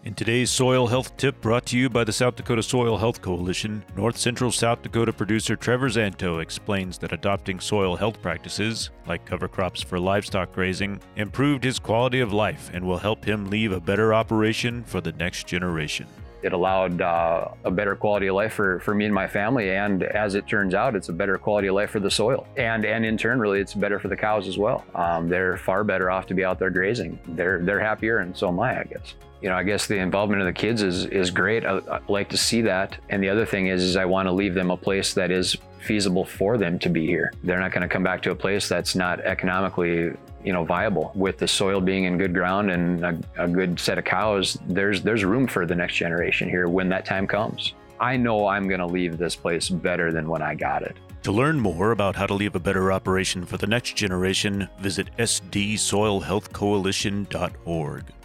In today's Soil Health Tip, brought to you by the South Dakota Soil Health Coalition, North Central South Dakota producer Trevor Zanto explains that adopting soil health practices, like cover crops for livestock grazing, improved his quality of life and will help him leave a better operation for the next generation. It allowed a better quality of life for me and my family, and as it turns out, it's a better quality of life for the soil. And in turn, really, it's better for the cows as well. They're far better off to be out there grazing. They're happier, and so am I guess. I guess the involvement of the kids is great. I like to see that. And the other thing is I want to leave them a place that is feasible for them to be here. They're not going to come back to a place that's not economically viable. With the soil being in good ground and a good set of cows, there's room for the next generation here when that time comes. I know I'm going to leave this place better than when I got it. To learn more about how to leave a better operation for the next generation, visit sdsoilhealthcoalition.org.